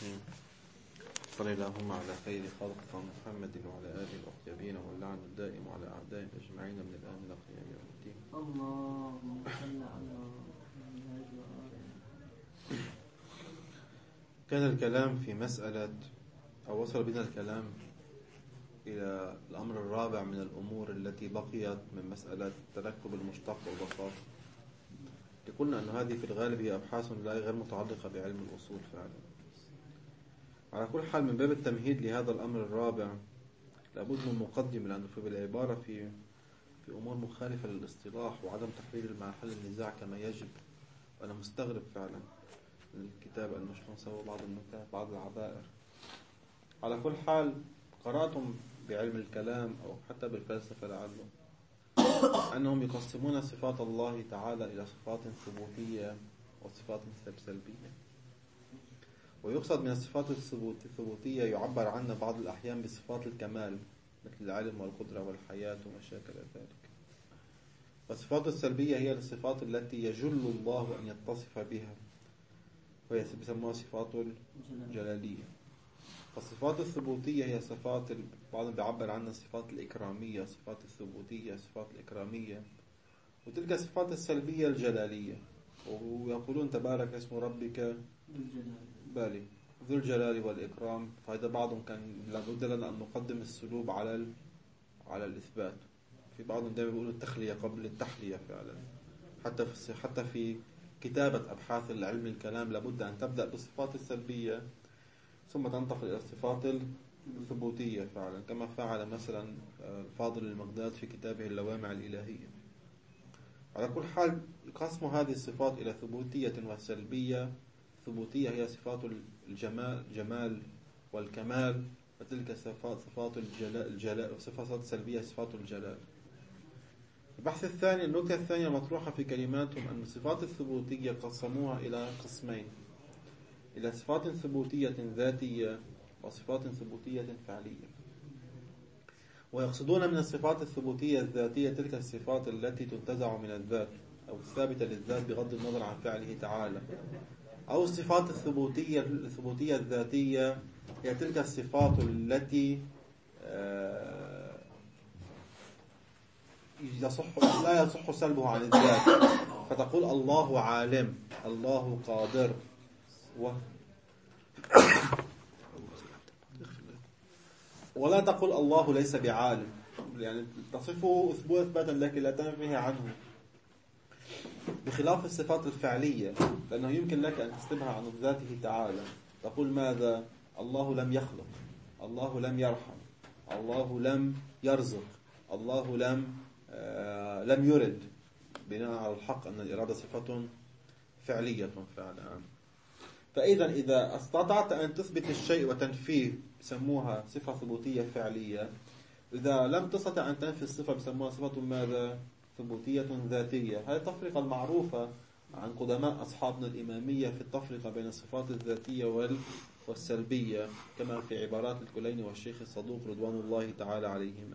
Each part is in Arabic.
الرحيم. صل اللهم على خير خلق محمد وعلى آله الأطيبين واللعن الدائم على أعدائهم أجمعين من الآن إلى قيام يوم الدين. اللهم صل على كان الكلام في مسألة أو وصل بنا الكلام إلى الأمر الرابع من الأمور التي بقيت من مسألة تركب المشتق والبساطة. قلنا أن هذه في الغالب هي أبحاث لا غير متعلقة بعلم الأصول فعلا. على كل حال من باب التمهيد لهذا الأمر الرابع لابد من مقدمة، لأنه في العبارة في أمور مخالفة للاصطلاح وعدم تحرير محل النزاع كما يجب. وأنا مستغرب فعلا من الكتاب أنه شلون سووا بعض النكات بعض العبائر. على كل حال قرأتم بعلم الكلام أو حتى بالفلسفة لعله أنهم يقسمون صفات الله تعالى إلى صفات ثبوتية وصفات سلبية. ويقصد من الصفات الثبوتية يعبر عنها بعض الأحيان بصفات الكمال مثل العلم والقدرة والحياة وما شاكل ذلك. والصفات السلبية هي الصفات التي يجل الله أن يتصف بها وهي بيسموها صفات الجلالية. فالصفات الثبوتية هي صفات بعضهم بيعبر عنها الصفات الإكرامية، صفات الثبوتية صفات الإكرامية، وتلك الصفات السلبية الجلالية. ويقولون تبارك اسم ربك بالي ذو الجلال والإكرام. فهذا بعضهم كان لابد لنا أن نقدم السلوب على الإثبات. في بعضهم دائما يقولوا التخلية قبل التحلية فعلا. حتى في كتابة أبحاث العلم الكلام لابد أن تبدأ بالصفات السلبية ثم تنتقل إلى الصفات الثبوتية فعلا، كما فعل مثلا فاضل المقداد في كتابه اللوامع الإلهية. على كل حال قسم هذه الصفات إلى ثبوتية وسلبية. الثبوتية هي صفات الجمال والكمال، وتلك صفات الجلال وصفات السلبية صفات الجلال. البحث الثاني، النكتة الثانية مطروحة في كلماتهم أن الصفات الثبوتية قسموها إلى قسمين، إلى صفات ثبوتية ذاتية وصفات ثبوتية فعلية. ويقصدون من الصفات الثبوتية الذاتية تلك الصفات التي تنتزع من الذات أو الثابتة للذات بغض النظر عن فعله تعالى. أو الصفات الثبوتية الذاتية هي تلك الصفات التي لا يصح سلبها عن الذات، فتقول الله عالم، الله قادر، ولا تقول الله ليس بعالم، يعني تصفه إثباتا لكن لا تنفيه عنه. بخلاف الصفات الفعلية، لأنه يمكن لك أن تسلبها عن ذاته تعالى. تقول ماذا؟ الله لم يخلق، الله لم يرحم، الله لم يرزق، الله لم يرد، بناء على الحق أن الإرادة صفة فعلية فعلا. فإذا إذا استطعت أن تثبت الشيء وتنفيه بسموها صفة ثبوتية فعلية. إذا لم تستطع أن تنفي الصفة بسموها صفة ماذا؟ ثبوتية ذاتية. هذه التفرقة المعروفة عن قدماء أصحابنا الإمامية في التفرقة بين الصفات الذاتية والسلبية، كما في عبارات الكليني والشيخ الصدوق رضوان الله تعالى عليهما.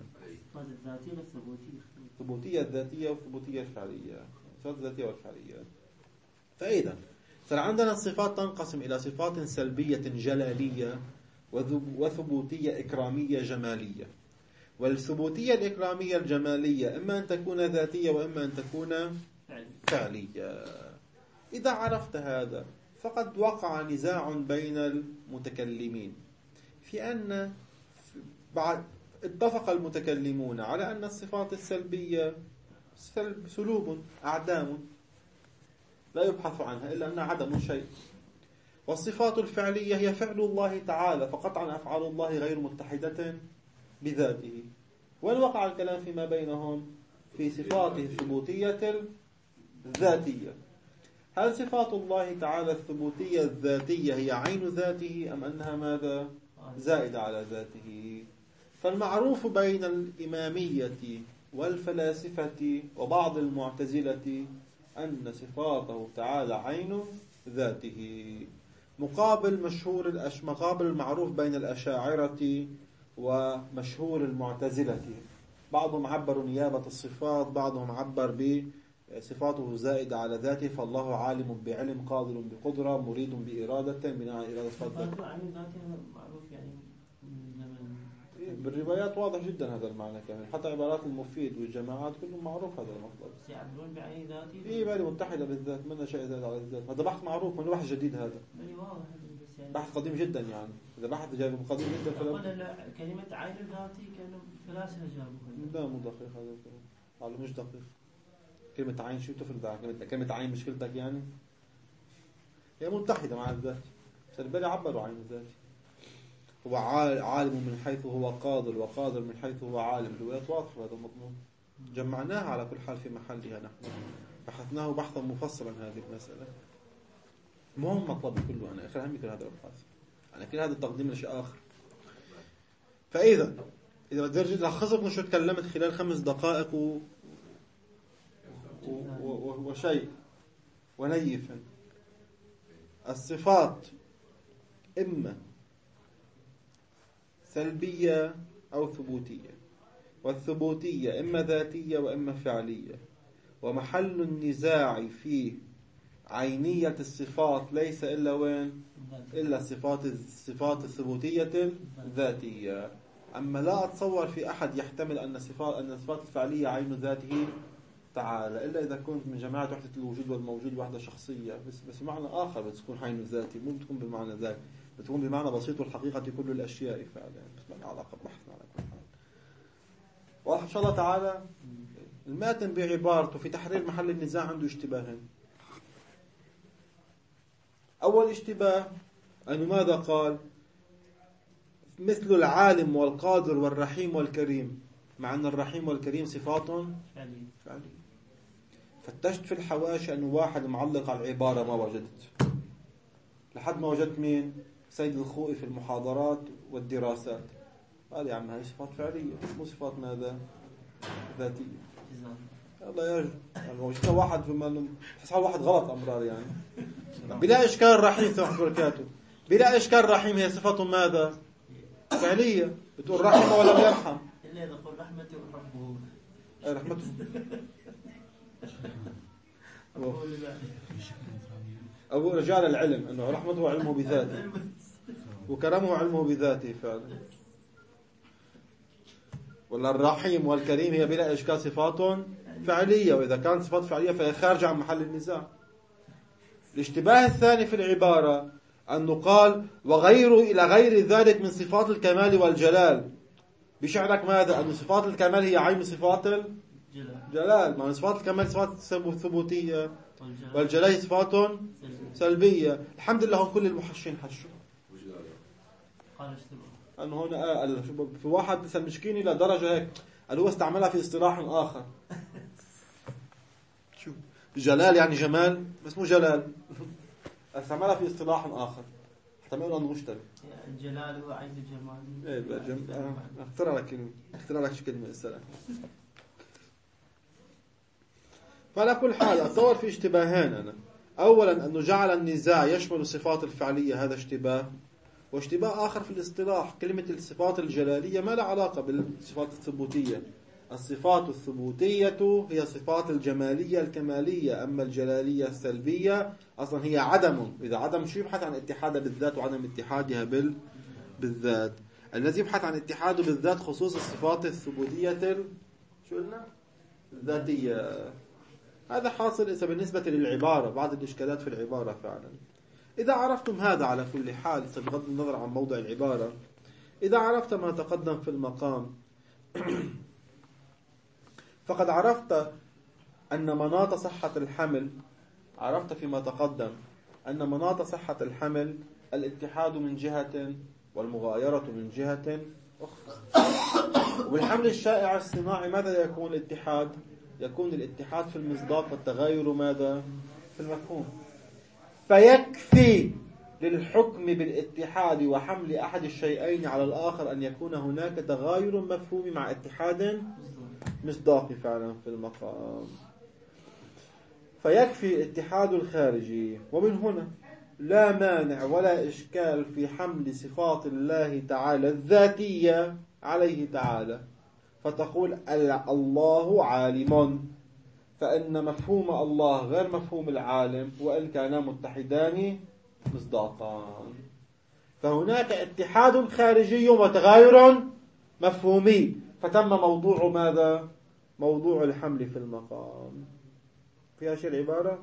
الثبوتية الذاتية والثبوتية الفعلية، الصفات الذاتية والفعلية. فإذا صار عندنا الصفات تنقسم إلى صفات سلبية جلالية وثبوتية إكرامية جمالية. والثبوتية الإكرامية الجمالية إما أن تكون ذاتية وإما أن تكون فعلية. إذا عرفت هذا فقد وقع نزاع بين المتكلمين في أن بعد اتفق المتكلمون على أن الصفات السلبية سلوب أعدام لا يبحث عنها إلا أنها عدم شيء، والصفات الفعلية هي فعل الله تعالى، فقطعا أفعال الله غير متحدة بذاته. وين وقع الكلام فيما بينهم؟ في صفاته الثبوتية الذاتية. هل صفات الله تعالى الثبوتية الذاتية هي عين ذاته أم أنها ماذا؟ زائدة على ذاته. فالمعروف بين الإمامية والفلاسفة وبعض المعتزلة أن صفاته تعالى عين ذاته، مقابل المعروف بين الأشاعرة ومشهور المعتزلة. بعضهم عبروا نيابة الصفات، بعضهم عبر صفاته زائدة على ذاته، فالله عالم بعلم، قادر بقدرة، مريد بإرادة، بناء على إرادة صفات ذاته. عن ذاته معروف يعني من زمن. بالروايات واضح جدا هذا المعنى كمان، حتى عبارات المفيد والجماعات كلهم معروف هذا المطلب. بس يعبرون بعين ذاته. في بالي متحدة بالذات، من شيء زائد على الذات، هذا بحث معروف، من بحث جديد هذا. بالي واضح بس يعني. بحث قديم جدا يعني، إذا بحث جاي قديم جدا أقول كلمة عين ذاتي كانوا فلاسفة جابوها. لا مو دقيق هذا الكلام، قالوا مش دقيق. كلمة عين شو تفرق عن كلمة عين مشكلتك يعني؟ هي متحدة مع الذات، بس البالي عبروا عن الذات. هو عالم من حيث هو قادر، وقادر من حيث هو عالم. الروايات واضحة هذا المضمون، جمعناها على كل حال في محلها، نحن بحثناه بحثا مفصلا هذه المسألة. مهم مطلبي كله أنا آخر همي كل هذا الأبحاث، أنا كل هذا التقديم لشيء آخر. فإذا بدي أرجع لخصت شو تكلمت خلال 5 دقائق وشيء ونيف. الصفات إما سلبية أو ثبوتية، والثبوتية إما ذاتية وإما فعلية، ومحل النزاع في عينية الصفات ليس إلا وين؟ إلا الصفات الثبوتية الذاتية. أما لا أتصور في أحد يحتمل أن الصفات الفعلية عين ذاته تعالى، إلا إذا كنت من جماعة وحدة الوجود والموجود وحدة شخصية، بس بمعنى آخر بتكون عين ذاتي، مو بتكون بمعنى ذاك، بتكون بمعنى بسيط، والحقيقة كل الأشياء فعلا، بس ما لها علاقة بحثنا على كل حال. واضح إن شاء الله تعالى. الماتن بعبارته في تحرير محل النزاع عنده اشتباهين. أول اشتباه أنه ماذا قال؟ مثل العالم والقادر والرحيم والكريم، مع أن الرحيم والكريم صفات فعلية. فتشت في الحواشي أنه واحد معلق على العبارة، ما وجدت، لحد ما وجدت مين؟ سيد الخوئي في المحاضرات والدراسات، قال يا عم هاي صفات فعلية مو صفات ماذا؟ ذاتية. الله يرجع يعني وجدت واحد تحس حال واحد غلط أمرار يعني. بلا إشكال رحيم ثم بركاته، بلا إشكال رحيم هي صفة ماذا؟ فعلية. بتقول رحمة ولم يرحم، إلا إذا قل رحمته وربه. أي رحمته. أبو رجال العلم أنه رحمته وعلمه بذاته، وكرمه وعلمه بذاته فعلا. ولا الرحيم والكريم هي بلا إشكال صفات فعلية، وإذا كانت صفات فعلية فهي خارجة عن محل النزاع. الاشتباه الثاني في العبارة أنه قال وغيره إلى غير ذلك من صفات الكمال والجلال. بشعرك ماذا؟ أن صفات الكمال هي عين صفات الجلال، مع صفات الكمال صفات ثبوتية، والجلال صفات سلبية. الحمد لله هم كل المحشين حشوا. أنه هنا في واحد مثل مشكين إلى درجة هيك، قال هو استعملها في اصطلاح آخر. شو جلال يعني جمال، بس مو جلال، استعملها في اصطلاح آخر حتى ما يقول أنه مشترك. الجلال هو عين الجمال. إيه اخترع لك شو كلمة السلام. فعلى كل حال أتصور في اشتباهين أنا. أولا أنه جعل النزاع يشمل الصفات الفعلية، هذا اشتباه. واشتباه آخر في الاصطلاح، كلمة الصفات الجلالية ما لها علاقة بالصفات الثبوتية. الصفات الثبوتية هي صفات الجمالية الكمالية، أما الجلالية السلبية أصلا هي عدم. إذا عدم شو يبحث عن اتحادها بالذات وعدم اتحادها بالذات. الذي يبحث عن اتحاده بالذات خصوص الصفات الثبوتية شو قلنا؟ الذاتية. هذا حاصل إذا بالنسبة للعبارة، بعض الإشكالات في العبارة فعلا. إذا عرفتم هذا على كل حال، بغض النظر عن موضع العبارة، إذا عرفت ما تقدم في المقام فقد عرفت أن مناط صحة الحمل، عرفت فيما تقدم أن مناط صحة الحمل الاتحاد من جهة والمغايرة من جهة أخرى. وبالحمل الشائع الصناعي ماذا يكون الاتحاد؟ يكون الاتحاد في المصداق والتغاير ماذا؟ في المفهوم. فيكفي للحكم بالاتحاد وحمل أحد الشيئين على الآخر أن يكون هناك تغاير مفهومي مع اتحاد مصداقي فعلا في المقام. فيكفي الاتحاد الخارجي. ومن هنا لا مانع ولا إشكال في حمل صفات الله تعالى الذاتية عليه تعالى، فتقول الله عالم، فإن مفهوم الله غير مفهوم العالم وإن كانا متحدان مصداقان. فهناك اتحاد خارجي وتغاير مفهومي، فتم موضوع ماذا؟ موضوع الحمل في المقام. فيها شيء العبارة؟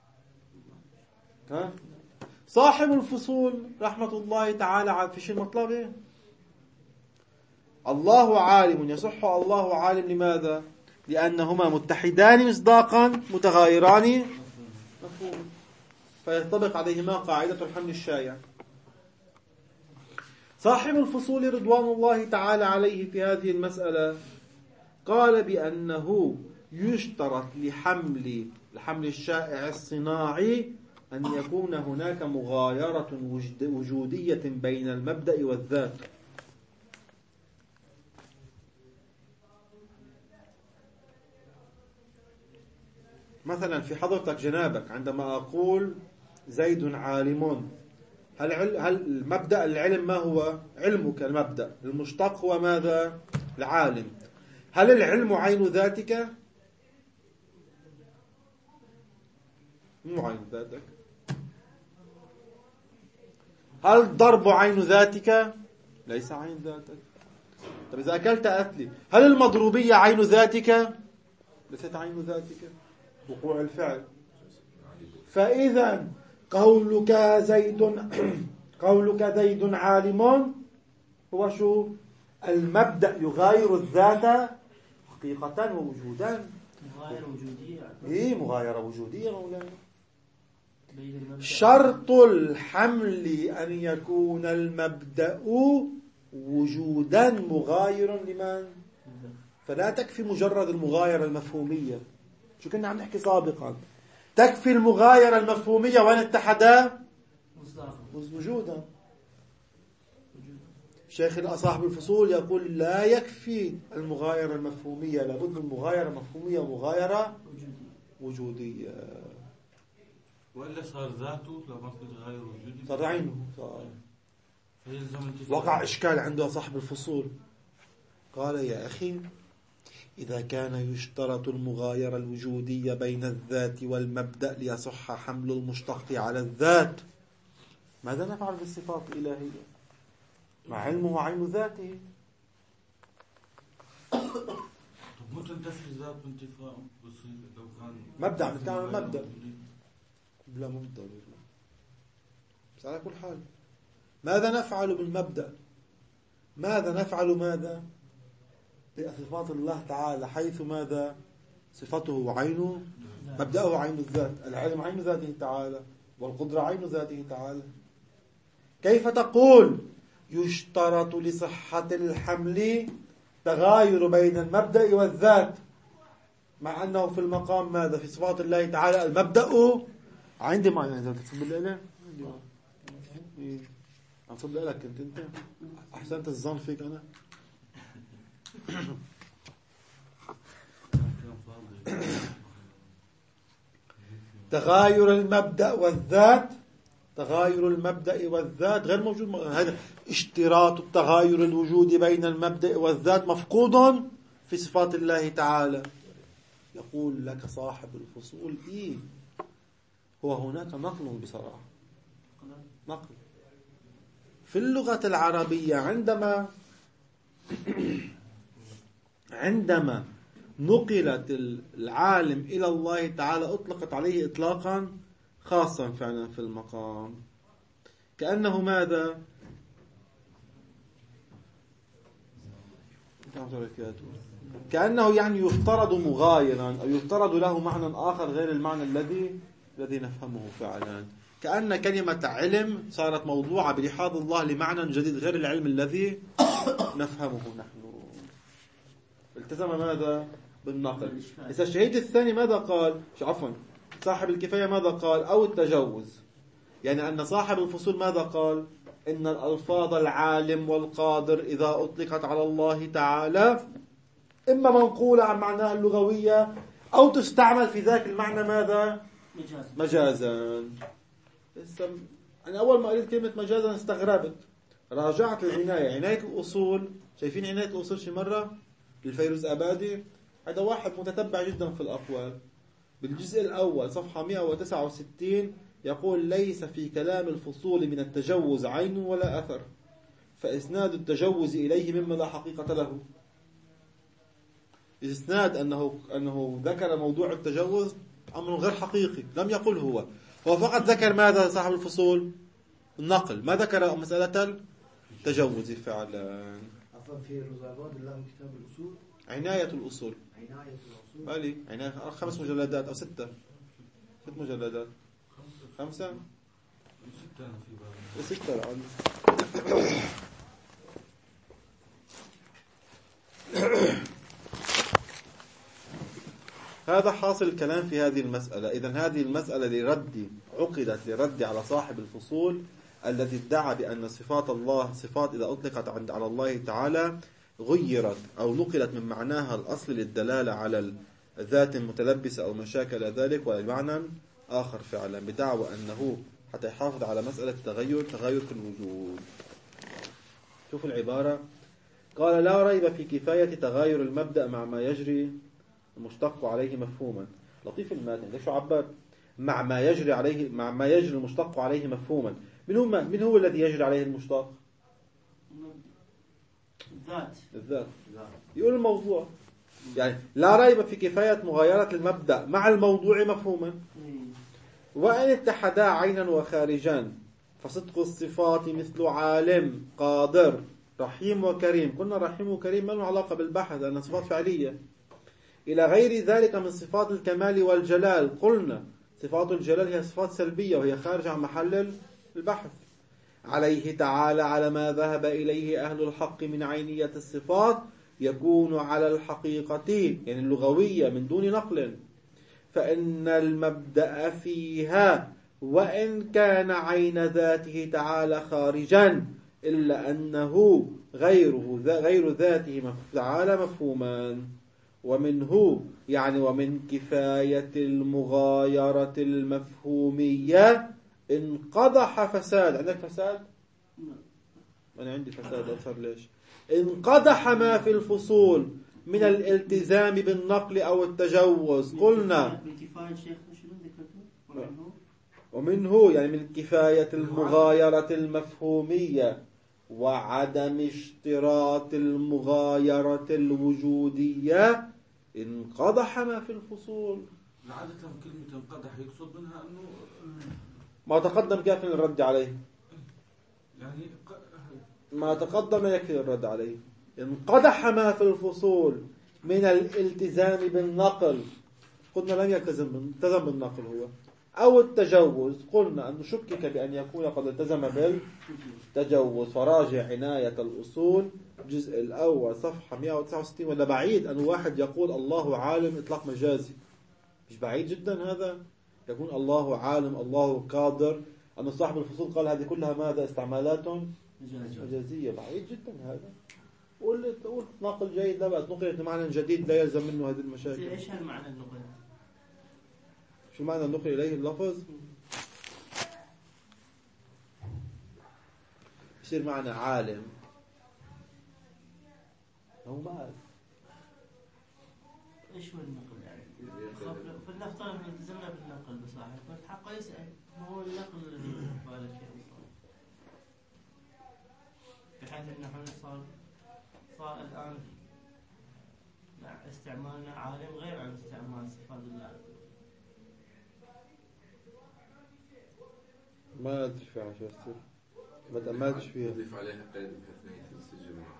ها؟ صاحب الفصول رحمة الله تعالى في شيء مطلبه. الله عالم يصح الله عالم، لماذا؟ لأنهما متحدان مصداقا متغايران مفهوما، فينطبق عليهما قاعدة الحمل الشائع. صاحب الفصول رضوان الله تعالى عليه في هذه المسألة قال بأنه يشترط لحمل الشائع الصناعي أن يكون هناك مغايرة وجودية بين المبدأ والذات. مثلا في حضرتك جنابك عندما أقول زيد عالم، هل المبدأ العلم ما هو؟ علمك المبدأ، المشتق هو ماذا؟ العالم. هل العلم عين ذاتك؟ مو عين ذاتك. هل الضرب عين ذاتك؟ ليس عين ذاتك. طب إذا أكلت أكلي، هل المضروبية عين ذاتك؟ ليست عين ذاتك، وقوع الفعل. فإذا قولك زيد عالم هو شو؟ المبدأ يغاير الذات حقيقة ووجودا. مغايرة وجودية. إيه مغايرة وجودية مولانا. شرط الحمل أن يكون المبدأ وجودا مغايرا لمن؟ فلا تكفي مجرد المغايرة المفهومية. شو كنا عم نحكي سابقا؟ تكفي المغايرة المفهومية وين اتحدا؟ وجودا. شيخ صاحب الفصول يقول لا يكفي المغايرة المفهومية، لابد من مغايرة مفهومية ومغايرة وجودية. وإلا صار ذاته لما في تغير وجودي صار عينه. وقع إشكال عنده صاحب الفصول، قال يا أخي إذا كان يشترط المغايرة الوجودية بين الذات والمبدأ ليصح حمل المشتق على الذات، ماذا نفعل بالصفات الإلهية مع علمه عين ذاته؟ طب متى تنتفي الذات بانتفاء بصير لو كان مبدأ بتعمل مبدأ بلا مبدأ. بس على كل حال ماذا نفعل بالمبدأ؟ ماذا نفعل ماذا بصفات الله تعالى، حيث ماذا؟ صفته عينه، مبدأه عين الذات، العلم عين ذاته تعالى، والقدرة عين ذاته تعالى. كيف تقول يشترط لصحة الحمل تغاير بين المبدأ والذات، مع أنه في المقام ماذا؟ في صفات الله تعالى المبدأ عندي ما يعني تصب لي عم تصب لك انت أحسنت الظن فيك أنا. تغاير المبدأ والذات، تغاير المبدأ والذات غير موجود. هذا اشتراط التغاير الوجودي بين المبدأ والذات مفقود في صفات الله تعالى. يقول لك صاحب الفصول إيه؟ هو هناك نقل بصراحة، نقل في اللغة العربية عندما نقلت العالم إلى الله تعالى أطلقت عليه إطلاقا خاصا فعلا في المقام، كأنه ماذا؟ كأنه يعني يفترض مغايرا أو يفترض له معنى آخر غير المعنى الذي نفهمه فعلا. كأن كلمة علم صارت موضوعة بلحاظ الله لمعنى جديد غير العلم الذي نفهمه نحن. التزم ماذا؟ بالنقل. إذا الشهيد الثاني ماذا قال؟ صاحب الكفاية ماذا قال؟ أو التجوز، يعني أن صاحب الفصول ماذا قال؟ إن الألفاظ العالم والقادر إذا أطلقت على الله تعالى إما منقولة عن معناها اللغوية أو تستعمل في ذاك المعنى ماذا؟ مجازا. أنا أول ما قلت كلمة مجازا استغربت، راجعت العناية، عناية الأصول. شايفين عناية الأصول شي مرة للفيروز أبادي؟ هذا واحد متتبع جدا في الأقوال. بالجزء الأول صفحة 169 يقول: ليس في كلام الفصول من التجوز عين ولا أثر، فإسناد التجوز إليه مما لا حقيقة له. إسناد أنه ذكر موضوع التجوز أمر غير حقيقي، لم يقل هو فقط ذكر ماذا صاحب الفصول؟ النقل، ما ذكر مسألة التجوز فعلا. أصلا في الرزابات له كتاب الأصول، عناية الأصول، عناية الأصول، بالي عناية 5 مجلدات أو 6 مجلدات، 5 6 أنا في بالي 6 الآن. هذا حاصل الكلام في هذه المسألة. إذن هذه المسألة عقدت لرد على صاحب الفصول الذي ادعى بأن صفات الله صفات إذا أطلقت على الله تعالى غيرت أو نقلت من معناها الأصل للدلالة على الذات المتلبسة أو مشاكل ذلك والمعنى آخر فعلا، بدعوى أنه حتى يحافظ على مسألة تغير في الوجود. شوف العبارة، قال: لا ريب في كفاية تغاير المبدأ مع ما يجري المشتق عليه مفهوما. لطيف الماتن، ليش عبر مع ما يجري المشتق عليه مفهوما؟ من هو الذي يجري عليه المشتق؟ الذات. يقول الموضوع، يعني لا ريب في كفاية مغايرة المبدأ مع الموضوع مفهوما. وإن اتحدا عينا وخارجان فصدق الصفات مثل عالم قادر رحيم وكريم. قلنا رحيم وكريم ما له علاقة بالبحث لأنها صفات فعلية. إلى غير ذلك من صفات الكمال والجلال، قلنا صفات الجلال هي صفات سلبية وهي خارجة عن محل البحث. عليه تعالى على ما ذهب إليه أهل الحق من عينية الصفات يكون على الحقيقة يعني اللغوية من دون نقل، فإن المبدأ فيها وإن كان عين ذاته تعالى خارجا إلا أنه غير ذاته تعالى مفهوما. ومنه يعني ومن كفاية المغايرة المفهومية انقضح فساد. عندك فساد؟ أنا عندي فساد أكثر. ليش؟ انقضح ما في الفصول من الالتزام بالنقل أو التجوز. قلنا ومنه يعني من كفاية المغايرة المفهومية وعدم اشتراط المغايرة الوجودية انقضح ما في الفصول. عادة كلمة انقضح يقصد منها أنه ما تقدم كافٍ الرد عليه، يعني ما تقدم يكفي الرد عليه. انقضح ما في الفصول من الالتزام بالنقل، قلنا لم يلتزم بالنقل هو أو التجوز، قلنا أنه شكك بأن يكون قد التزم بالتجوز. فراجع عناية الأصول الجزء الأول صفحة 169. ولا بعيد أن واحد يقول الله عالم إطلاق مجازي؟ مش بعيد جدا هذا، يكون الله عالم الله قادر، أن صاحب الفصول قال هذه كلها ماذا؟ استعمالات مجازية. بعيد جدا هذا. قول نقل جيد لا بأس، نقلت معنى جديد لا يلزم منه هذه المشاكل. ايش هالمعنى النقل؟ شو معنى النقل إليه اللفظ؟ يصير معنى عالم هو ما عارف ايش هو النقل يعني؟ فلنفترض ان التزمنا بالنقل بصاحب فالحق يسأل ما هو النقل الذي بالك فيه أصلا، بحيث ان احنا صار الان استعمالنا عالم غير عن استعمال صفات الله. ما أدري فيها شو يصير، ما تأملتش فيها. نضيف عليها قيد بحيث أنها تنسجم مع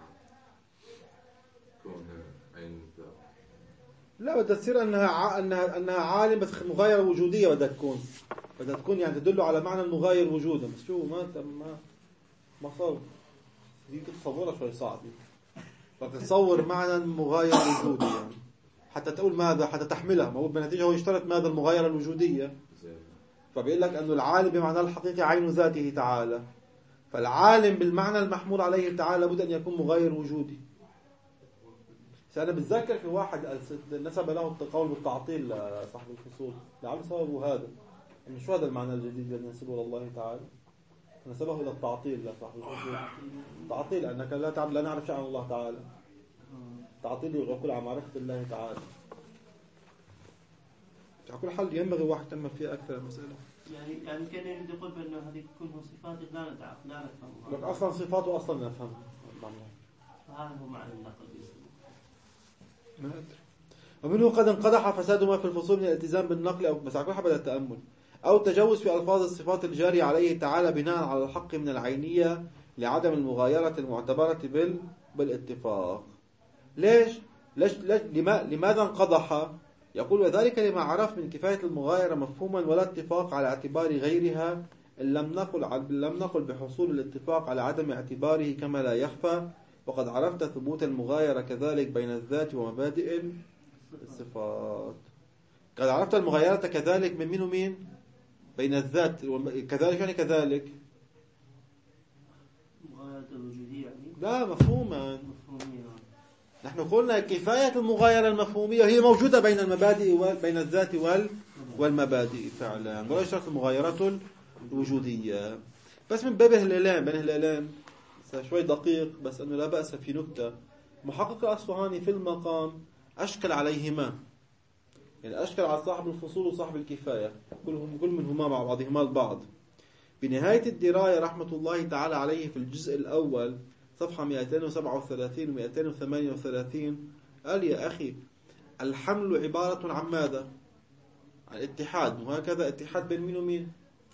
كونها عين الذات. لا بدها تصير أنها عالم بس مغايرة وجودية. بدها تكون يعني تدل على معنى المغاير وجودا. بس شو ما صار دي تتصورها شوي صعب. فتتصور معنى المغاير الوجودي يعني حتى تقول ماذا، حتى تحملها. ما هو بالنتيجة هو يشترط ماذا المغايرة الوجودية. فبيقول لك أنه العالم بمعنى الحقيقي عين ذاته تعالى، فالعالم بالمعنى المحمول عليه تعالى بد أن يكون مغاير وجودي. أنا بتذكر في واحد نسب له القول بالتعطيل لصاحب الفصول، لعل سببه هذا. إنه شو هذا المعنى الجديد الذي نسبه لله تعالى؟ نسبه إلى التعطيل لصاحب الفصول. تعطيل أنك لا نعرف شيء عن الله تعالى. تعطيل العقول عن معرفة الله تعالى. على كل حال ينبغي واحد يتأمل فيها أكثر المسألة. يعني كان يريد يقول بأنه هذه كلها صفات لا نفهمها. لك أصلا صفاته أصلا نفهمها. فهذا هو معنى النقل. ما أدري. ومنه قد انقدح فساد ما في الفصول من الالتزام بالنقل أو بس على كل حال بدأ التأمل أو التجوز في ألفاظ الصفات الجارية عليه تعالى بناء على الحق من العينية لعدم المغايرة المعتبرة بالاتفاق. ليش لماذا انقدح؟ يقول وذلك لما عرف من كفاية المغايرة مفهوما ولا اتفاق على اعتبار غيرها إن لم نقل بحصول الاتفاق على عدم اعتباره كما لا يخفى. وقد عرفت ثبوت المغايرة كذلك بين الذات ومبادئ الصفات. قد عرفت المغايرة كذلك من مين ومين؟ بين الذات كذلك يعني كذلك مغايرة الوجودية يعني؟ لا مفهوما. نحن قلنا كفاية المغايرة المفهومية هي موجودة بين المبادئ بين الذات والمبادئ فعلا. ولا شرط المغايرة الوجودية بس من باب الهلالان بين الهلالان شوي دقيق بس أنه لا بأس في نكتة. محقق الأصفهاني في المقام أشكل عليهما يعني أشكل على صاحب الفصول وصاحب الكفاية كل منهما مع بعضهما البعض. بنهاية الدراية رحمة الله تعالى عليه في الجزء الأول صفحة 237 و 238 قال يا أخي الحمل عبارة عن ماذا؟ عن اتحاد وهكذا اتحاد بين مين ومين؟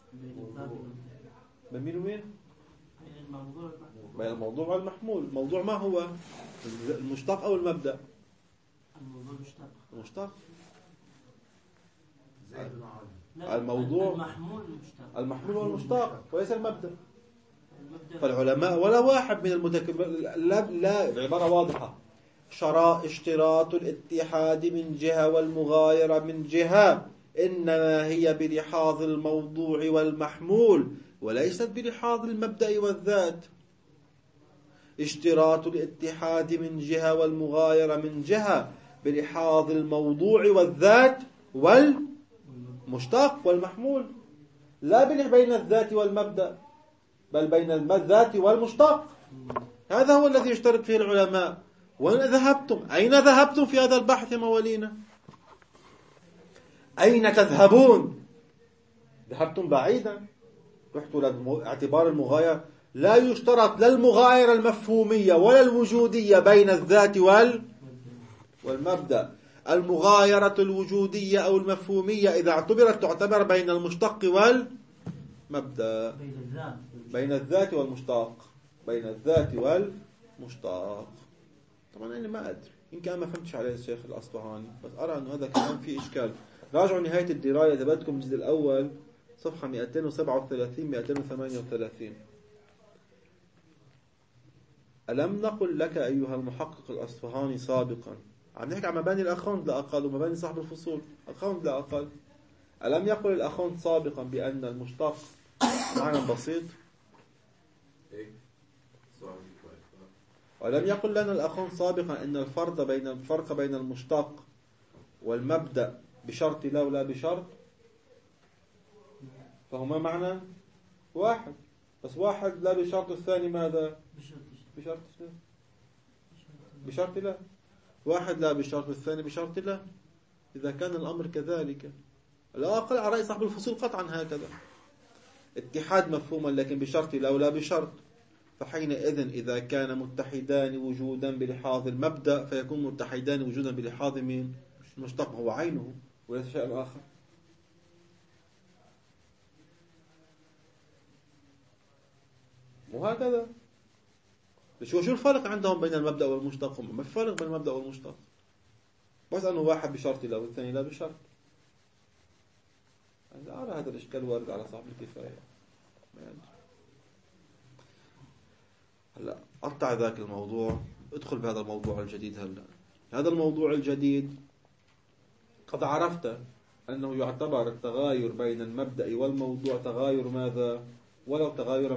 بين مين ومين؟ بين الموضوع والمحمول. الموضوع ما هو؟ المشتق أو المبدأ؟ المشتق. الموضوع المحمول والمشتق وليس المبدأ. فالعلماء ولا واحد من لا العبارة واضحة. اشتراط الاتحاد من جهة والمغايرة من جهة إنما هي بلحاظ الموضوع والمحمول وليست بلحاظ المبدأ والذات. اشتراط الاتحاد من جهة والمغايرة من جهة بلحاظ الموضوع والذات والمشتق والمحمول لا بين الذات والمبدأ بل بين الذات والمشتق. هذا هو الذي يشترط فيه العلماء. وين ذهبتم؟ أين ذهبتم في هذا البحث يا موالينا؟ أين تذهبون؟ ذهبتم بعيدا. رحتوا لاعتبار المغايرة. لا يشترط لا المغايرة المفهومية ولا الوجودية بين الذات والمبدأ. المغايرة الوجودية أو المفهومية إذا اعتبرت تعتبر بين المشتق والمبدأ بين الذات والمشتق بين الذات والمشتق. طبعا أنا ما أدري إن كان ما فهمتش عليه الشيخ الأصفهاني بس أرى أنه هذا كلام فيه إشكال. راجعوا نهاية الدراية إذا بدكم الجزء الأول صفحة 237 238. ألم نقل لك أيها المحقق الأصفهاني سابقا عم نحكي عن مباني الأخوند لا أقل ومباني صاحب الفصول أخوند لا أقل. ألم يقل الأخوند سابقا بأن المشتق معنى بسيط؟ ولم يقل لنا الأخوند سابقا أن الفرق بين المشتق والمبدأ بشرط لا ولا بشرط فهما معنى واحد بس واحد لا بشرط الثاني ماذا؟ بشرط لا. واحد لا بشرط الثاني بشرط لا. إذا كان الأمر كذلك لا أقل على رأي صاحب الفصول قطعا هكذا. اتحاد مفهوما لكن بشرط لا ولا بشرط. فحينئذ إذا كان متحدان وجودا بلحاظ المبدأ فيكون متحدان وجودا بلحاظ مين؟ المشتق هو عينه وليس شيء آخر. وهكذا. شو الفرق عندهم بين المبدأ والمشتق؟ ما في فرق بين المبدأ والمشتق بس أنه واحد بشرط لا والثاني لا بشرط. أرى هذا الإشكال وارد على صاحب الكفاية. هلا قطع ذاك الموضوع ادخل بهذا الموضوع الجديد. هذا الموضوع الجديد قد عرفت أنه يعتبر التغاير بين المبدأ والموضوع تغاير ماذا؟ ولو تغايرا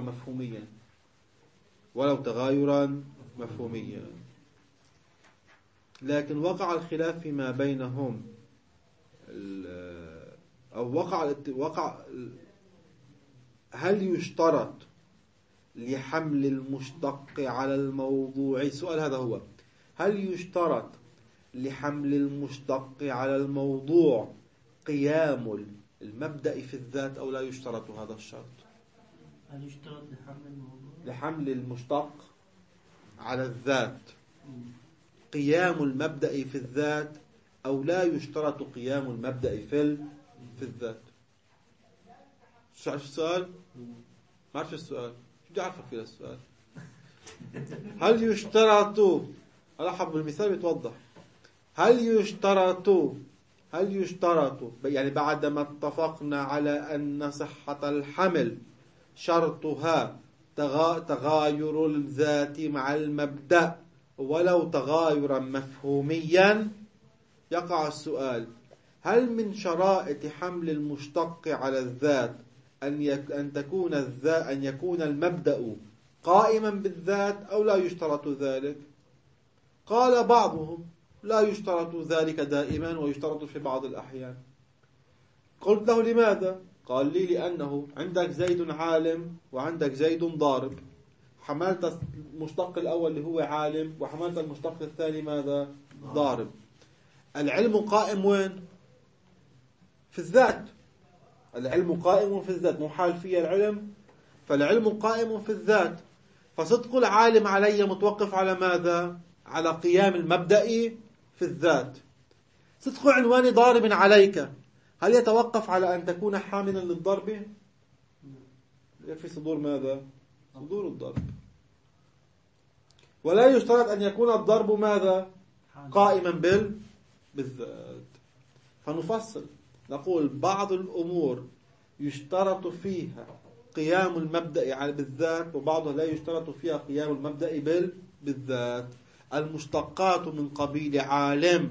مفهوميا لكن وقع الخلاف فيما بينهم أو وقع هل يشترط لحمل المشتق على الموضوع؟ السؤال هذا هو هل يشترط لحمل المشتق على الموضوع قيام المبدأ في الذات أو لا يشترط هذا الشرط؟ هل يشترط لحمل الموضوع؟ لحمل المشتق على الذات قيام المبدأ في الذات أو لا يشترط قيام المبدأ في الذات؟ شو عارف السؤال؟ ما عارف السؤال؟ شو بدي أعرفك في السؤال؟ هل يشترط، ألاحظ بالمثال بيتوضح، هل يشترط يعني بعدما اتفقنا على أن صحة الحمل شرطها تغاير الذات مع المبدأ ولو تغايرا مفهوميا، يقع السؤال: هل من شرائط حمل المشتق على الذات أن يكون المبدأ قائما بالذات أو لا يشترط ذلك؟ قال بعضهم: لا يشترط ذلك دائما ويشترط في بعض الأحيان. قلت له: لماذا؟ قال لي: لأنه عندك زيد عالم وعندك زيد ضارب، حملت المشتق الأول اللي هو عالم وحملت المشتق الثاني ماذا؟ ضارب. العلم قائم وين؟ في الذات. العلم قائم في الذات، محال فيه العلم، فالعلم قائم في الذات. فصدق العالم علي متوقف على ماذا؟ على قيام المبدأ في الذات. صدق عنوان ضارب عليك هل يتوقف على أن تكون حاملا للضرب؟ في صدور ماذا؟ صدور الضرب. ولا يشترط أن يكون الضرب ماذا؟ قائما بالذات. فنفصل نقول بعض الأمور يشترط فيها قيام المبدأ بالذات وبعضها لا يشترط فيها قيام المبدأ بالذات. المشتقات من قبيل عالم،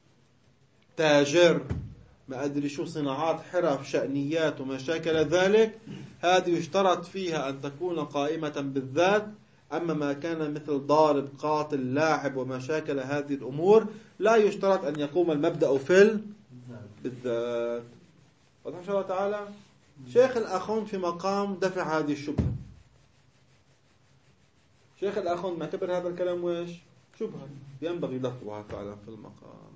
تاجر، ما أدري شو، صناعات، حرف، شأنيات وما شاكل ذلك، هذه يشترط فيها أن تكون قائمة بالذات. أما ما كان مثل ضارب، قاتل، لاعب وما شاكل هذه الأمور لا يشترط أن يقوم المبدأ بالذات. واضح إن شاء الله تعالى؟ شيخ الأخون في مقام دفع هذه الشبهة. شيخ الأخون معتبر هذا الكلام ويش؟ شبهة ينبغي دفعها فعلا في المقام.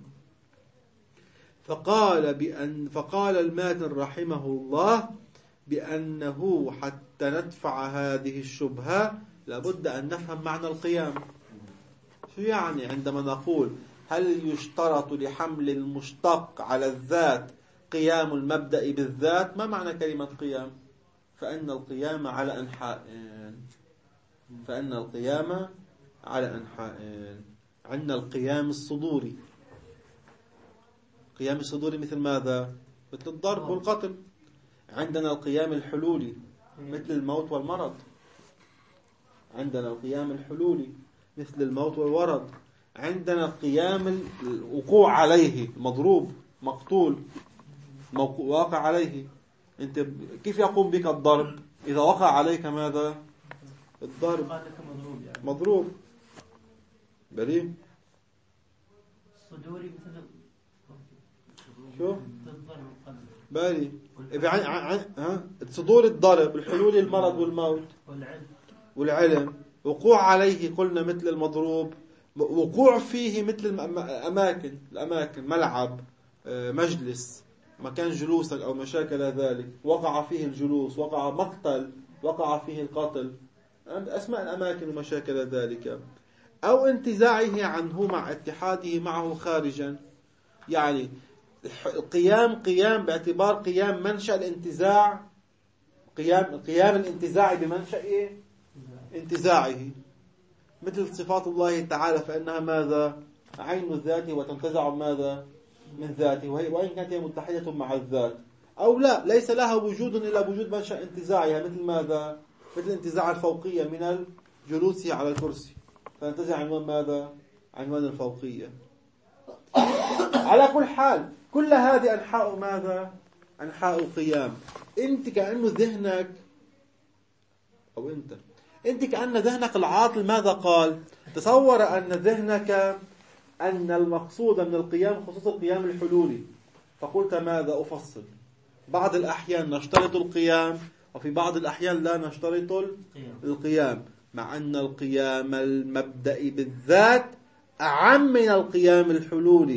فقال الماتن رحمه الله بأنه حتى ندفع هذه الشبهة لابد أن نفهم معنى القيام. شو يعني عندما نقول هل يشترط لحمل المشتق على الذات قيام المبدأ بالذات؟ ما معنى كلمة قيام؟ فإن القيام على أنحاء. عندنا القيام الصدوري. قيام الصدوري مثل ماذا؟ مثل الضرب والقتل. عندنا القيام الحلولي مثل الموت والمرض. عندنا القيام الحلولي مثل الموت والورد. عندنا القيام الوقوع عليه، مضروب، مقتول، واقع عليه. أنت كيف يقوم بك الضرب؟ إذا وقع عليك ماذا؟ الضرب. مضروب. بريء. صدوري مثل شو؟ بالي صدور الضرب، الحلول، المرض والموت والعلم. وقوع عليه قلنا مثل المضروب، وقوع فيه مثل الأماكن، ملعب، مجلس، مكان جلوسك أو مشاكل ذلك، وقع فيه الجلوس، وقع مقتل، وقع فيه القتل، أسماء الأماكن ومشاكل ذلك. أو انتزاعه عنه مع اتحاده معه خارجا. يعني قيام باعتبار قيام منشأ الانتزاع، قيام الانتزاع بمنشأ انتزاعه. مثل صفات الله تعالى فإنها ماذا؟ عين الذات وتنتزع ماذا؟ من ذاته، وإن كانت هي متحدة مع الذات أو لا، ليس لها وجود إلا وجود منشأ انتزاعها. مثل ماذا؟ مثل انتزاع الفوقية من الجلوس على الكرسي، فانتزع عنوان ماذا؟ عنوان الفوقية. على كل حال كل هذه أنحاء ماذا؟ أنحاء قيام. أنت كأنه ذهنك، أو أنت كأن ذهنك العاطل ماذا قال؟ تصور أن ذهنك أن المقصود من القيام خصوص القيام الحلولي، فقلت ماذا؟ أفصل. بعض الأحيان نشترط القيام وفي بعض الأحيان لا نشترط القيام، مع أن القيام المبدئي بالذات أعم من القيام الحلولي.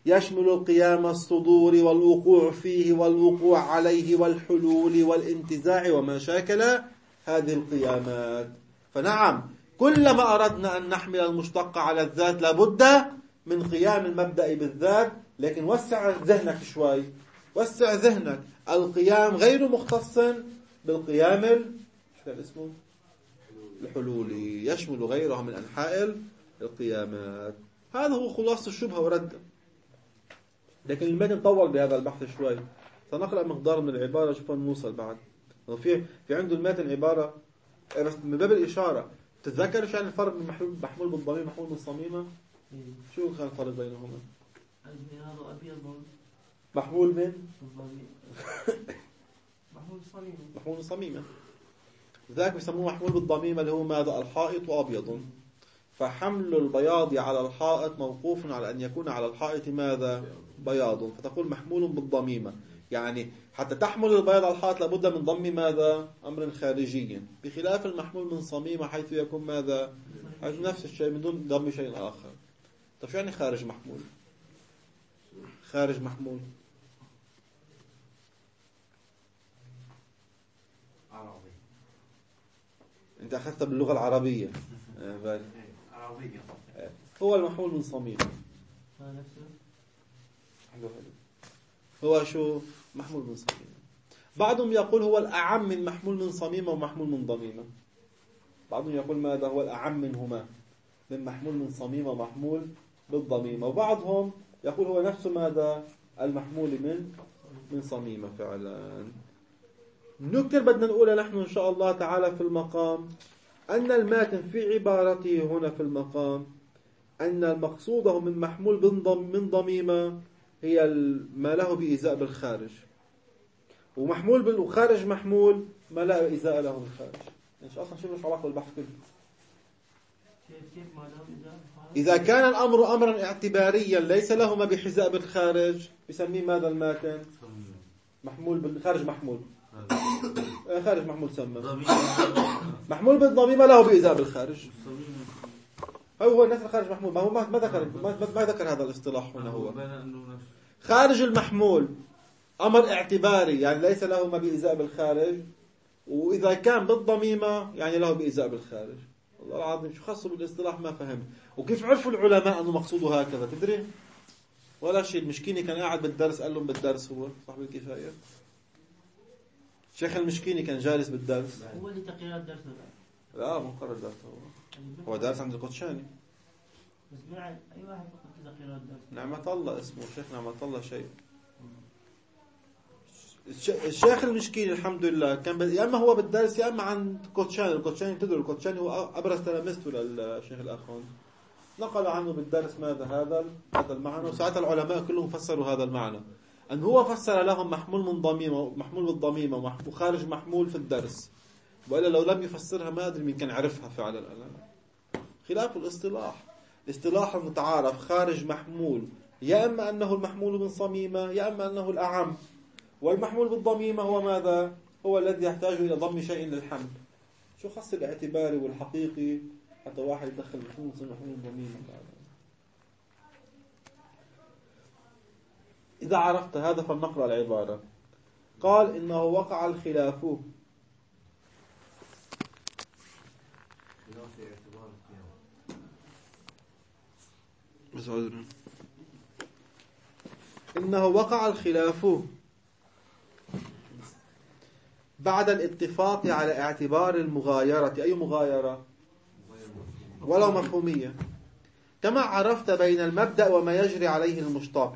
يشمل قيام الصدور والوقوع فيه والوقوع عليه والحلول والانتزاع وما شاكل هذه القيامات. فنعم، كلما أردنا أن نحمل المشتق على الذات لابد من قيام المبدأ بالذات. لكن وسع ذهنك شوي، وسع ذهنك. القيام غير مختص بالقيام اسمه الحلولي، يشمل غيره من أنحاء القيامات. هذا هو خلاصة الشبهة وردها. لكن المتن طول بهذا البحث شوي، سنقرأ مقدار من العبارة شوف نوصل بعد. في عنده المتن عبارة بس من باب الإشارة. تتذكر شو يعني الفرق بين محمول بالضمير ومحمول بالصميمة؟ شو كان الفرق بينهما؟ البياض أبيض محمول من بالضمير محمول صميم، محمول صميمة. ذاك بيسموه محمول بالضميمة اللي هو ماذا؟ الحائط وأبيض. فحمل البياض على الحائط موقوف على أن يكون على الحائط ماذا؟ بياض. فتقول محمول بالضميمة، يعني حتى تحمل البياض على الحائط لابد من ضم ماذا؟ أمر خارجي، بخلاف المحمول من صميمة حيث يكون ماذا؟ حيث نفس الشيء من دون ضم شيء آخر. طيب شو يعني خارج محمول؟ خارج محمول عربي. أنت أخذت باللغة العربية. عربية. هو المحمول من صميمة. هو شو؟ محمول من صميمة. بعضهم يقول هو الأعم من محمول من صميمة ومحمول من ضميمة. بعضهم يقول ماذا هو الأعم منهما، من محمول من صميمة ومحمول بالضميمة. وبعضهم يقول هو نفس ماذا؟ المحمول من صميمة فعلا. نكتر بدنا نقولها نحن إن شاء الله تعالى في المقام، أن الماتن في عبارته هنا في المقام أن المقصوده من محمول من ضميمة هي ما له بإزاء بالخارج، ومحمول بالخارج محمول ما لا إزاء له بالخارج. يعني أصلا شو مش علاقة بالبحث كله. كيف ما له إزاء؟ إذا كان الأمر أمرا اعتباريا ليس له ما بحذاء بالخارج بسميه ماذا الماتن؟ محمول بالخارج محمول. خارج محمول سمى محمول بالضميمة له بإزاء بالخارج. هو الناس الخارج محمول. ما هو ما ذكر هذا الاصطلاح هنا. هو خارج المحمول أمر اعتباري يعني ليس له ما بإزاء بالخارج، وإذا كان بالضميمة يعني له بإزاء بالخارج. والله العظيم شو خصوا بالاصطلاح ما فهم. وكيف عرفوا العلماء أنه مقصوده هكذا تدري؟ ولا شيء. المشكيني كان قاعد بالدرس قال لهم بالدرس هو صاحب الكفاية. شيخ المشكيني كان جالس بالدرس. هو اللي تقرير درس لا مقرر درس هو دارس عند القدشاني. بس ما أي واحد فقط تقرير درس. نعمة الله اسمه شيخ نعمة الله شيء. الشيخ المشكيني الحمد لله كان يا اما هو بالدرس يا اما عند القدشاني تدري القدشاني هو ابرز تلامذته للشيخ الاخوان. نقل عنه بالدرس ماذا هذا المعنى. وساعتها العلماء كلهم فسروا هذا المعنى ان هو فسر لهم محمول من ضميمه محمول بالضميمه وخارج محمول في الدرس، والا لو لم يفسرها ما ادري مين كان عرفها فعلا. خلاف الاصطلاح المتعارف خارج محمول يا اما انه المحمول من صميمه يا اما انه الاعم، والمحمول بالضميمة هو ماذا؟ هو الذي يحتاج إلى ضم شيء للحمل. شو خص الاعتباري والحقيقي حتى واحد يدخل محمول بالضميمة؟ إذا عرفت هذا فلنقرأ العبارة. قال إنه وقع الخلاف بعد الاتفاق على اعتبار المغايرة. أي مغايرة؟ ولو مفهومية. كما عرفت بين المبدأ وما يجري عليه المشتق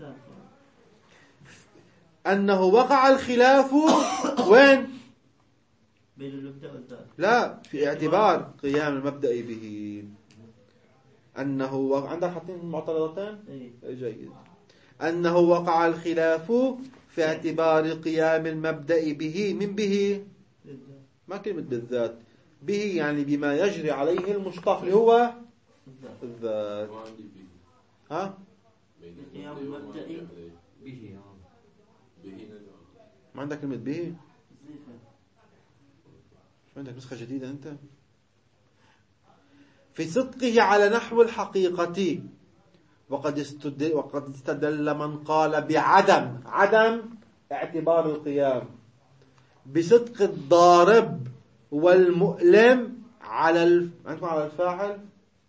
أنه وقع الخلاف وين؟ بين المبدأ والذات. لا، في اعتبار قيام المبدأ به. أنه عندك حاطين المعترضتين؟ جيد. أنه وقع الخلاف في اعتبار قيام المبدأ به. من به؟ ما كلمة بالذات. به يعني بما يجري عليه المشتق اللي هو الذات. ها؟ قيام المبدأ به. ما عندك كلمة به؟ شو عندك نسخة جديدة أنت؟ في صدقه على نحو الحقيقة وقد استدل من قال بعدم اعتبار القيام بصدق الضارب والمؤلم على عندكم على الفاعل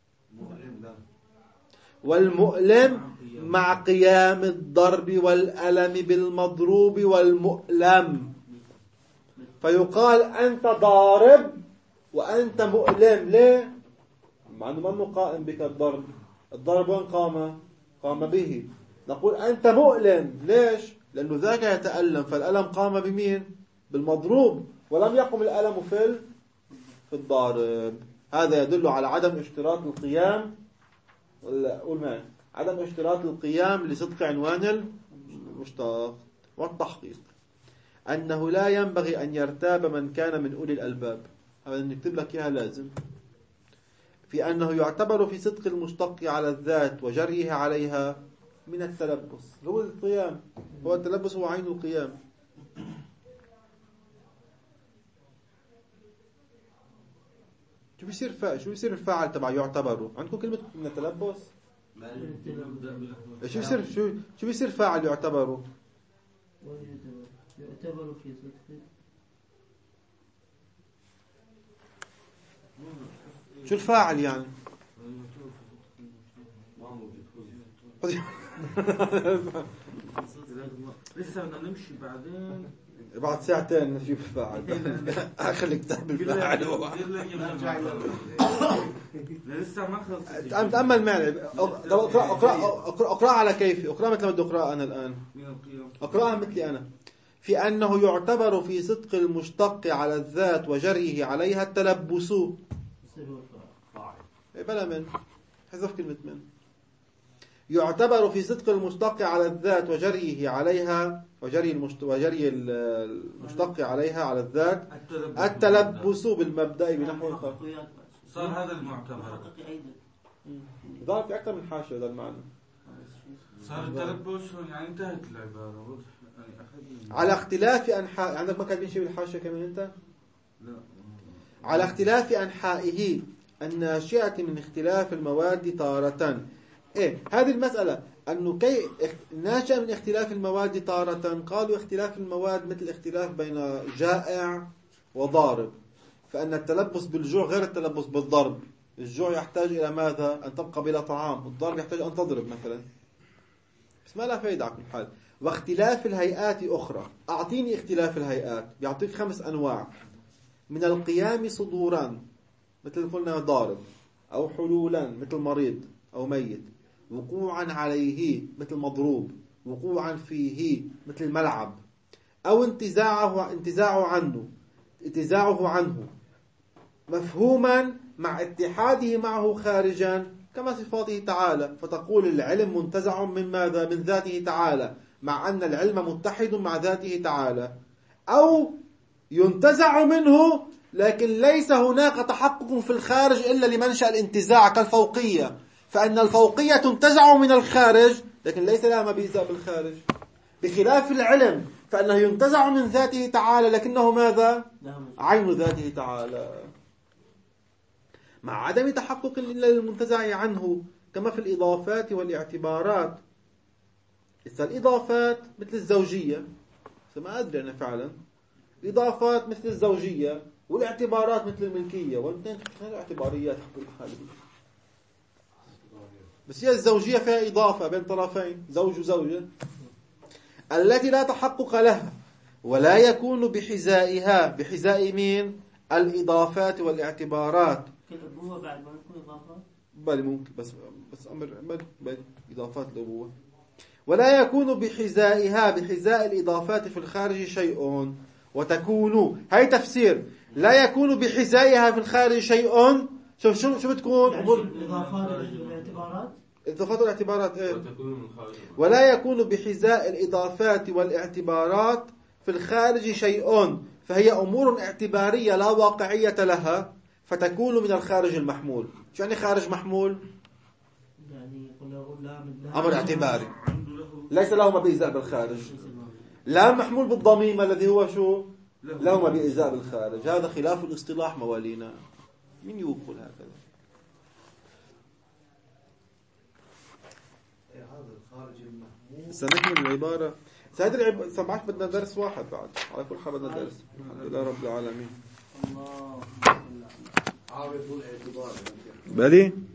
والمؤلم مع قيام الضرب والألم بالمضروب والمؤلم، فيقال أنت ضارب وأنت مؤلم. ليه؟ مع أنه منه قائم بك الضرب وين قام به. نقول أنت مؤلم. ليش؟ لأنه ذاك يتألم، فالألم قام بمين؟ بالمضروب، ولم يقم الألم في الضارب. هذا يدل على عدم اشتراط القيام، قول معي، عدم اشتراط القيام لصدق عنوان المشتق. والتحقيق أنه لا ينبغي أن يرتاب من كان من أولي الألباب، هذا نكتب لك إياها لازم، في أنه يعتبر في صدق المشتق على الذات وجريه عليها من التلبس. هو القيام، هو التلبس هو عين القيام. شو بيصير الفاعل تبع يعتبر؟ عندكم كلمة من التلبس؟ شو بيصير فاعل يعتبر؟ يعتبر في صدق. شو الفاعل يعني؟ لسه بدنا نمشي بعدين بعد ساعتين نجيب الفاعل. آخر الكتاب الفاعل لسه ما خلصت. تأمل معي، اقرأ على كيفي، اقرأ مثل ما بدي اقرأ أنا الآن، اقرأها مثلي أنا. في أنه يعتبر في صدق المشتق على الذات وجريه عليها التلبس. بلا من حذف كلمة من. يعتبر في صدق المشتق على الذات وجريه عليها وجري المشتق عليها على الذات التلبس بالمبدأ بنحو الخلق. صار هذا المعتبر. ظهر في أكثر من حاشية هذا المعنى. صار التلبس يعني انتهت العبارة. على اختلاف أنحاء، عندك ما كاتبين شيء بالحاشية كمان أنت؟ لا. على اختلاف أنحائه الناشئة من اختلاف المواد تارة. هذه المسألة أنه ناشئ من اختلاف المواد تارة. قالوا اختلاف المواد مثل اختلاف بين جائع وضارب، فأن التلبس بالجوع غير التلبس بالضرب. الجوع يحتاج إلى ماذا؟ أن تبقى بلا طعام، الضرب يحتاج أن تضرب مثلا. بس ما لا فايدة على كل حال. واختلاف الهيئات أخرى. أعطيني اختلاف الهيئات، بيعطيك 5 أنواع. من القيام صدورا مثل قلنا ضارب، أو حلولا مثل مريض أو ميت، وقوعا عليه مثل مضروب، وقوعا فيه مثل ملعب، أو انتزاعه عنه مفهوما مع اتحاده معه خارجا كما صفاته تعالى، فتقول العلم منتزع من ماذا؟ من ذاته تعالى، مع أن العلم متحد مع ذاته تعالى. أو ينتزع منه لكن ليس هناك تحقق في الخارج إلا لمنشأ الانتزاع كالفوقية، فأن الفوقية تنتزع من الخارج لكن ليس لها ما بيزاء بالخارج، بخلاف العلم فأنه ينتزع من ذاته تعالى لكنه ماذا؟ عين ذاته تعالى، مع عدم تحقق إلا للمنتزع عنه، كما في الإضافات والاعتبارات. الإضافات مثل الزوجية، ما أدري أنا فعلا، الإضافات مثل الزوجية، والاعتبارات مثل الملكية، والاثنين اعتباريات كل حال. بس هي الزوجية فيها إضافة بين طرفين، زوج وزوجة، التي لا تحقق لها ولا يكون بحذاء مين؟ الإضافات والاعتبارات. الأبوة بعد ما نكون إضافات؟ بل ممكن، بس أمر بل إضافات الأبوة. ولا يكون بحذاء الإضافات في الخارج شيء، وتكون، هاي تفسير، لا يكون بحذائها في الخارج شيء. شو بتكون؟ يعني الإضافات والاعتبارات. الإضافات والاعتبارات إيه؟ ولا يكون بحذاء الإضافات والاعتبارات في الخارج شيء، فهي أمور اعتبارية لا واقعية لها، فتكون من الخارج المحمول. شو يعني خارج محمول؟ يعني أمر اعتباري ليس له ما بإزاء بالخارج. لا محمول بالضميم الذي هو شو؟ له ما بإزاء بالخارج. هذا خلاف الاصطلاح موالينا. من يقول هكذا؟ سنكمل العبارة. سمعت بدنا درس واحد بعد، على كل حال بدنا درس. الحمد لله رب العالمين. الله. عارض الاعتبار. بلي